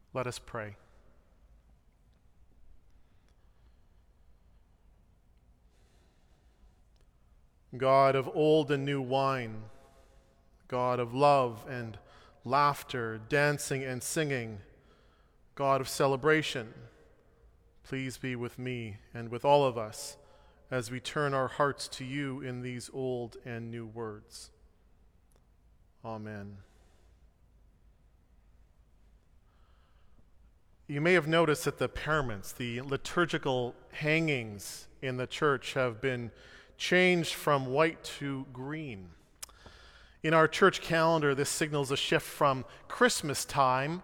Let us pray. God of old and new wine, God of love and laughter, dancing and singing, God of celebration, please be with me and with all of us as we turn our hearts to you in these old and new words. Amen. You may have noticed that the paraments, the liturgical hangings in the church, have been changed from white to green. In our church calendar, this signals a shift from Christmastide,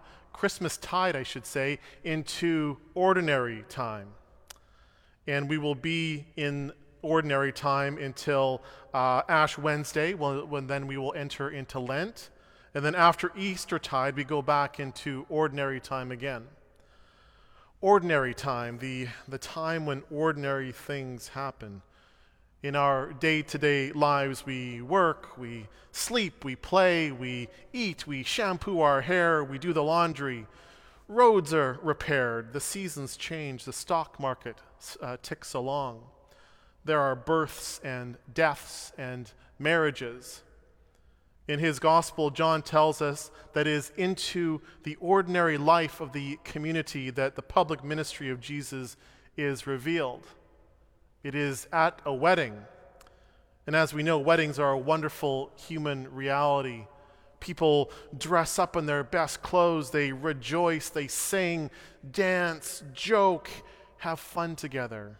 I should say, into ordinary time. And we will be in ordinary time until Ash Wednesday, when then we will enter into Lent. And then after Eastertide, we go back into ordinary time again. Ordinary time, the time when ordinary things happen. In our day-to-day lives, we work, we sleep, we play, we eat, we shampoo our hair, we do the laundry. Roads are repaired, the seasons change, the stock market ticks along. There are births and deaths and marriages. In his gospel, John tells us that it is into the ordinary life of the community that the public ministry of Jesus is revealed. It is at a wedding. And as we know, weddings are a wonderful human reality. People dress up in their best clothes, they rejoice, they sing, dance, joke, have fun together.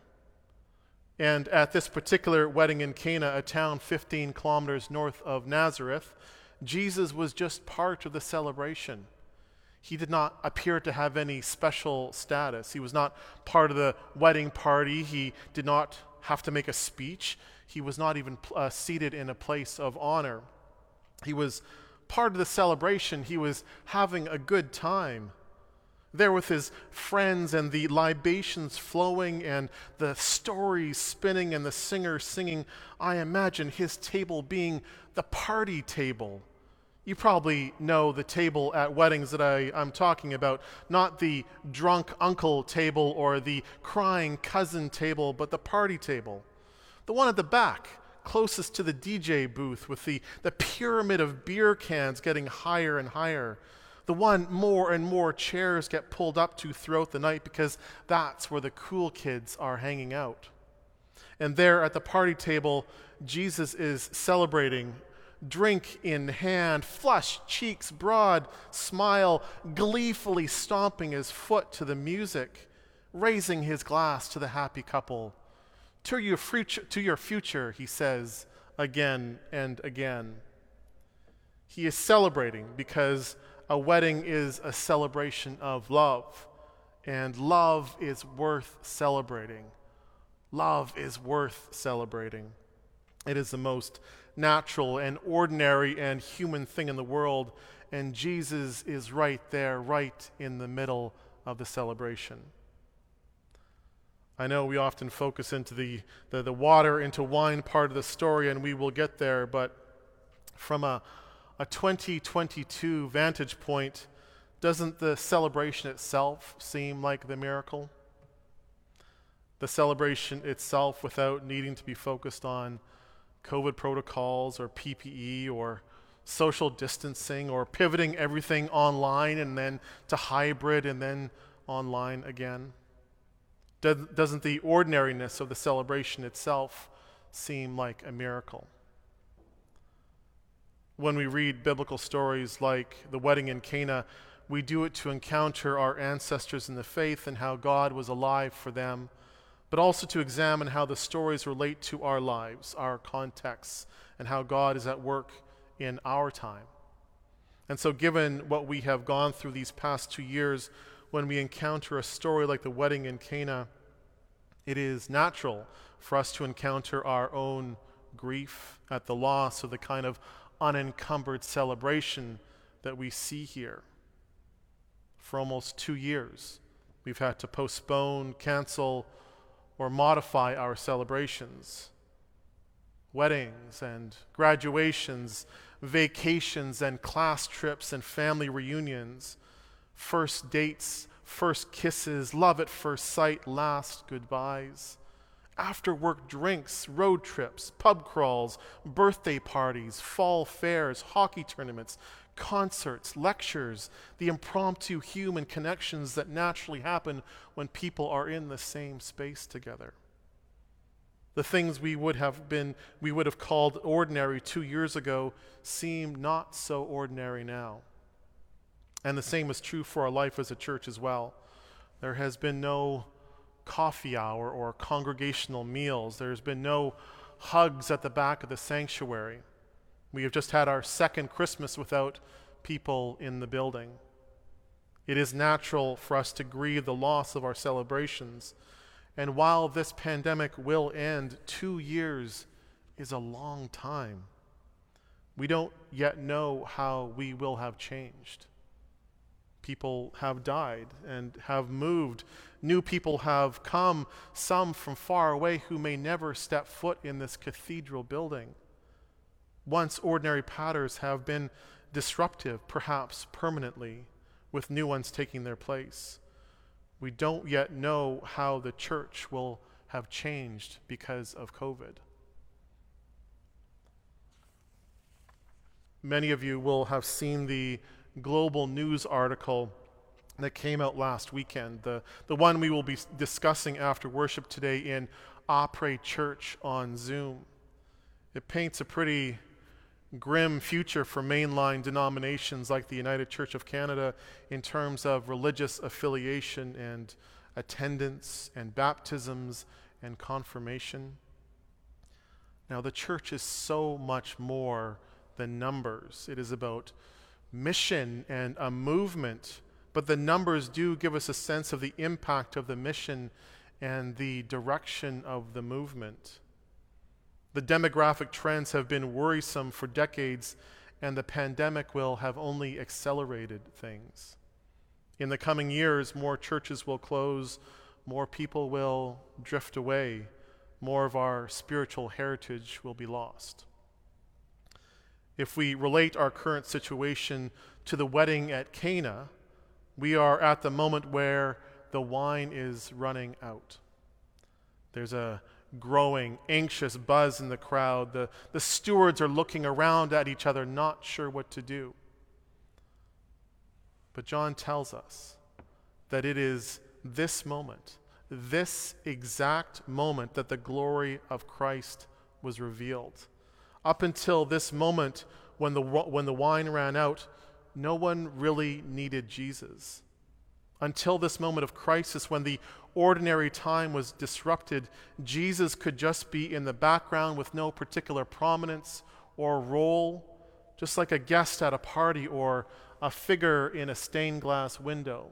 And at this particular wedding in Cana, a town 15 kilometers north of Nazareth, Jesus was just part of the celebration. He did not appear to have any special status. He was not part of the wedding party. He did not have to make a speech. He was not even seated in a place of honor. He was part of the celebration. He was having a good time there with his friends, and the libations flowing and the stories spinning and the singers singing. I imagine his table being the party table. You probably know the table at weddings that I'm talking about, not the drunk uncle table or the crying cousin table, but the party table. The one at the back, closest to the DJ booth, with the pyramid of beer cans getting higher and higher. The one more and more chairs get pulled up to throughout the night, because that's where the cool kids are hanging out. And there at the party table, Jesus is celebrating, drink in hand, flushed cheeks, broad smile, gleefully stomping his foot to the music, raising his glass to the happy couple. To your future, he says again and again. He is celebrating because a wedding is a celebration of love, and love is worth celebrating. Love is worth celebrating. It is the most natural and ordinary and human thing in the world, and Jesus is right there, right in the middle of the celebration. I know we often focus into the water into wine part of the story, and we will get there, but from a 2022 vantage point, doesn't the celebration itself seem like the miracle? The celebration itself, without needing to be focused on COVID protocols or PPE or social distancing or pivoting everything online and then to hybrid and then online again. Doesn't the ordinariness of the celebration itself seem like a miracle? When we read biblical stories like the wedding in Cana, we do it to encounter our ancestors in the faith and how God was alive for them, but also to examine how the stories relate to our lives, our contexts, and how God is at work in our time. And so given what we have gone through these past 2 years, when we encounter a story like the wedding in Cana, it is natural for us to encounter our own grief at the loss of the kind of unencumbered celebration that we see here. For almost 2 years, we've had to postpone, cancel, or modify our celebrations. Weddings and graduations, vacations and class trips and family reunions, First dates, first kisses, love at first sight, last goodbyes. After work drinks, road trips, pub crawls, birthday parties, fall fairs, hockey tournaments, concerts, lectures, the impromptu human connections that naturally happen when people are in the same space together. The things we would have called ordinary 2 years ago seem not so ordinary now. And the same is true for our life as a church as well. There has been no coffee hour or congregational meals. There's been no hugs at the back of the sanctuary. We have just had our second Christmas without people in the building. It is natural for us to grieve the loss of our celebrations. And while this pandemic will end, 2 years is a long time. We don't yet know how we will have changed. People have died and have moved. New people have come, some from far away who may never step foot in this cathedral building. Once ordinary patterns have been disruptive, perhaps permanently, with new ones taking their place. We don't yet know how the church will have changed because of COVID. Many of you will have seen the global news article that came out last weekend, the one we will be discussing after worship today in Apres Church on Zoom. It paints a pretty grim future for mainline denominations like the United Church of Canada in terms of religious affiliation and attendance and baptisms and confirmation. Now, the church is so much more than numbers. It is about mission and a movement, but the numbers do give us a sense of the impact of the mission and the direction of the movement. The demographic trends have been worrisome for decades, and the pandemic will have only accelerated things. In the coming years, more churches will close, more people will drift away, more of our spiritual heritage will be lost. If we relate our current situation to the wedding at Cana, we are at the moment where the wine is running out. There's a growing, anxious buzz in the crowd. The stewards are looking around at each other, not sure what to do. But John tells us that it is this moment, this exact moment, that the glory of Christ was revealed. Up until this moment, when the wine ran out, no one really needed Jesus. Until this moment of crisis, when the ordinary time was disrupted, Jesus could just be in the background with no particular prominence or role, just like a guest at a party or a figure in a stained glass window.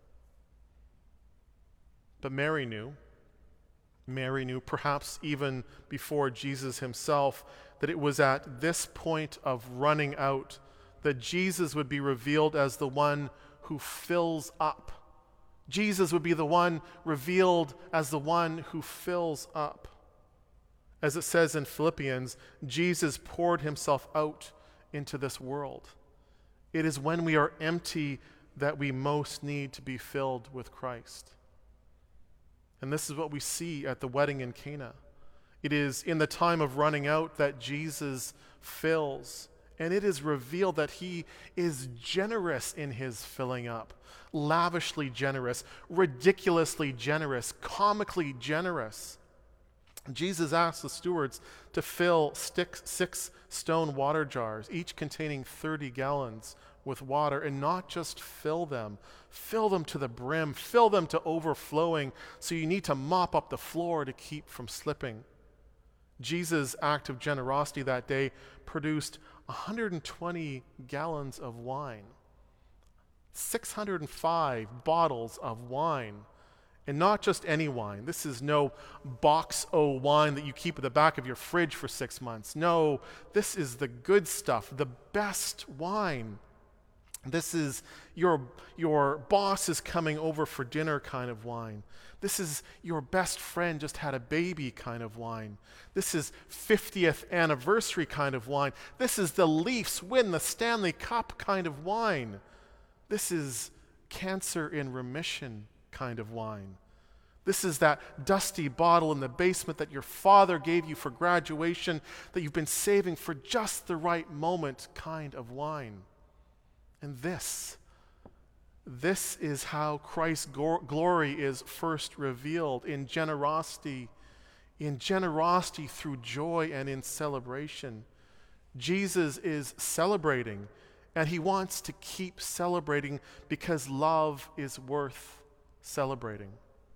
But Mary knew, perhaps even before Jesus himself, that it was at this point of running out that Jesus would be revealed as the one who fills up. Jesus would be the one revealed as the one who fills up. As it says in Philippians, Jesus poured himself out into this world. It is when we are empty that we most need to be filled with Christ. And this is what we see at the wedding in Cana. It is in the time of running out that Jesus fills, and it is revealed that he is generous in his filling up, lavishly generous, ridiculously generous, comically generous. Jesus asked the stewards to fill 6 stone water jars, each containing 30 gallons, with water, and not just fill them to the brim, fill them to overflowing, so you need to mop up the floor to keep from slipping. Jesus' act of generosity that day produced 120 gallons of wine, 605 bottles of wine, and not just any wine. This is no box O wine that you keep at the back of your fridge for 6 months. No, this is the good stuff, the best wine. This is your boss is coming over for dinner kind of wine. This is your best friend just had a baby kind of wine. This is 50th anniversary kind of wine. This is the Leafs win the Stanley Cup kind of wine. This is cancer in remission kind of wine. This is that dusty bottle in the basement that your father gave you for graduation that you've been saving for just the right moment kind of wine. And this is how Christ's glory is first revealed in generosity through joy and in celebration. Jesus is celebrating, and he wants to keep celebrating because love is worth celebrating.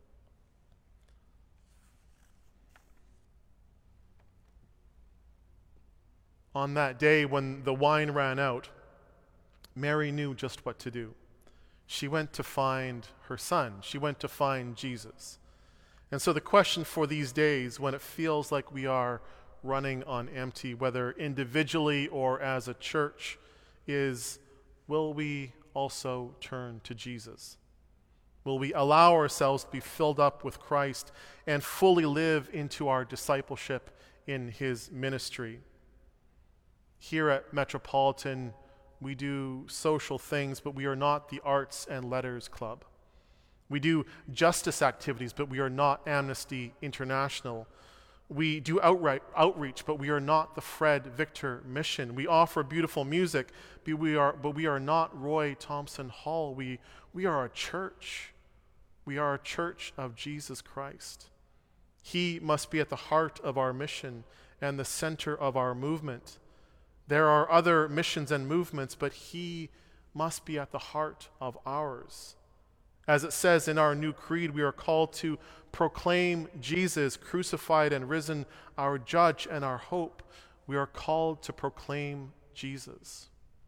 On that day when the wine ran out, Mary knew just what to do. She went to find her son. She went to find Jesus. And so the question for these days, when it feels like we are running on empty, whether individually or as a church, is, will we also turn to Jesus? Will we allow ourselves to be filled up with Christ and fully live into our discipleship in his ministry? Here at Metropolitan, we do social things, but we are not the Arts and Letters Club. We do justice activities, but we are not Amnesty International. We do outreach, but we are not the Fred Victor Mission. We offer beautiful music, but we are not Roy Thompson Hall. We are a church. We are a church of Jesus Christ. He must be at the heart of our mission and the center of our movement. There are other missions and movements, but he must be at the heart of ours. As it says in our new creed, we are called to proclaim Jesus crucified and risen, our judge and our hope. We are called to proclaim Jesus.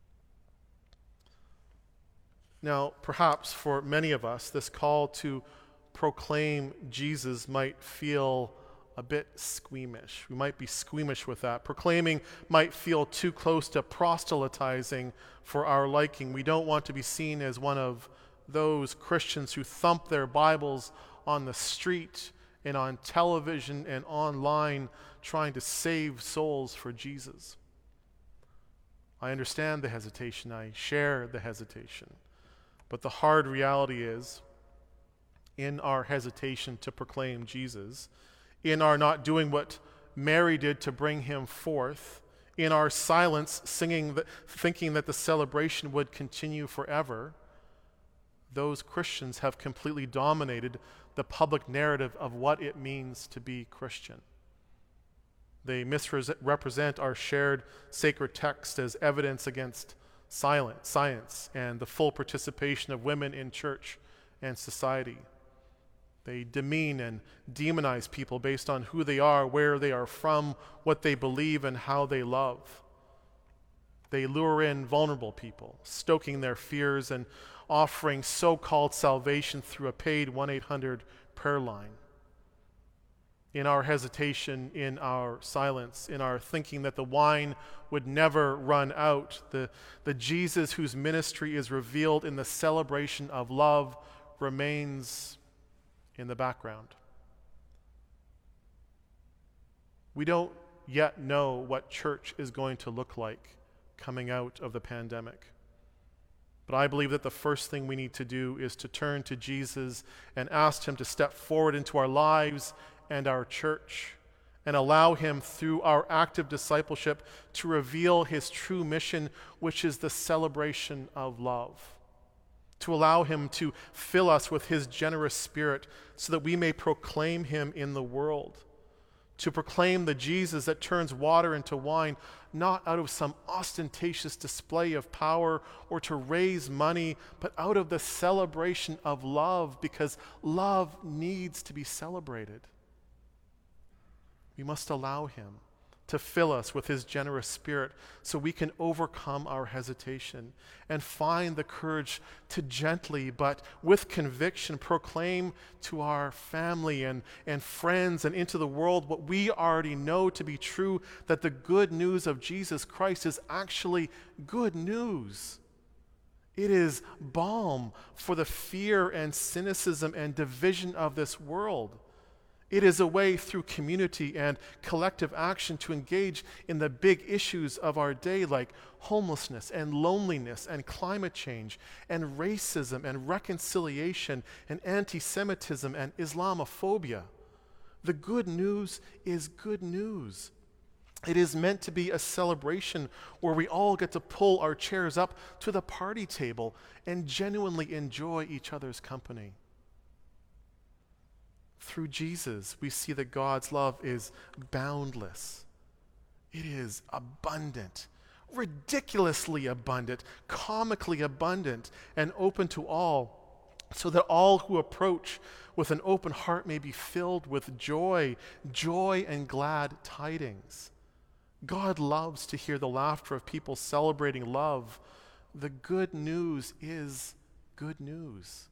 Now, perhaps for many of us, this call to proclaim Jesus might feel a bit squeamish. We might be squeamish with that. Proclaiming might feel too close to proselytizing for our liking. We don't want to be seen as one of those Christians who thump their Bibles on the street and on television and online trying to save souls for Jesus. I understand the hesitation. I share the hesitation. But the hard reality is, in our hesitation to proclaim Jesus, in our not doing what Mary did to bring him forth, in our silence thinking that the celebration would continue forever, those Christians have completely dominated the public narrative of what it means to be Christian. They misrepresent our shared sacred text as evidence against science and the full participation of women in church and society. They demean and demonize people based on who they are, where they are from, what they believe, and how they love. They lure in vulnerable people, stoking their fears and offering so-called salvation through a paid 1-800 prayer line. In our hesitation, in our silence, in our thinking that the wine would never run out, the Jesus whose ministry is revealed in the celebration of love remains in the background. We don't yet know what church is going to look like coming out of the pandemic. But I believe that the first thing we need to do is to turn to Jesus and ask him to step forward into our lives and our church and allow him through our active discipleship to reveal his true mission, which is the celebration of love. To allow him to fill us with his generous spirit so that we may proclaim him in the world. To proclaim the Jesus that turns water into wine, not out of some ostentatious display of power or to raise money, but out of the celebration of love, because love needs to be celebrated. We must allow him to fill us with his generous spirit so we can overcome our hesitation and find the courage to gently but with conviction proclaim to our family and friends and into the world what we already know to be true, that the good news of Jesus Christ is actually good news. It is balm for the fear and cynicism and division of this world. It is a way through community and collective action to engage in the big issues of our day, like homelessness and loneliness and climate change and racism and reconciliation and anti-Semitism and Islamophobia. The good news is good news. It is meant to be a celebration where we all get to pull our chairs up to the party table and genuinely enjoy each other's company. Through Jesus, we see that God's love is boundless. It is abundant, ridiculously abundant, comically abundant, and open to all, so that all who approach with an open heart may be filled with joy and glad tidings. God loves to hear the laughter of people celebrating love. The good news is good news.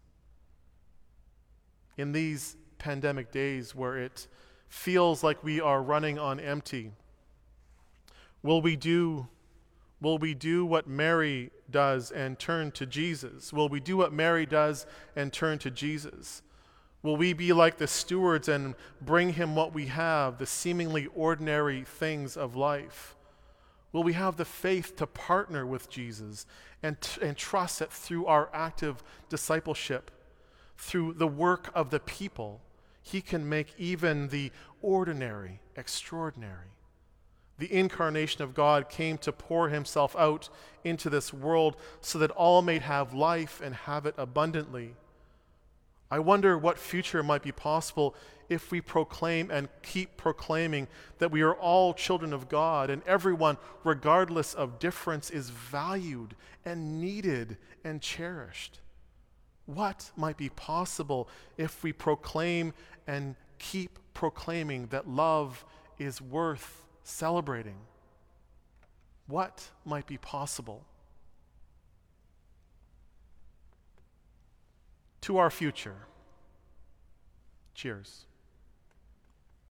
In these pandemic days where it feels like we are running on empty, will we do what Mary does and turn to Jesus? Will we do what Mary does and turn to Jesus? Will we be like the stewards and bring him what we have, the seemingly ordinary things of life? Will we have the faith to partner with Jesus and trust that through our active discipleship, through the work of the people, he can make even the ordinary extraordinary? The incarnation of God came to pour himself out into this world so that all may have life and have it abundantly. I wonder what future might be possible if we proclaim and keep proclaiming that we are all children of God and everyone, regardless of difference, is valued and needed and cherished. What might be possible if we proclaim and keep proclaiming that love is worth celebrating? What might be possible? To our future. Cheers.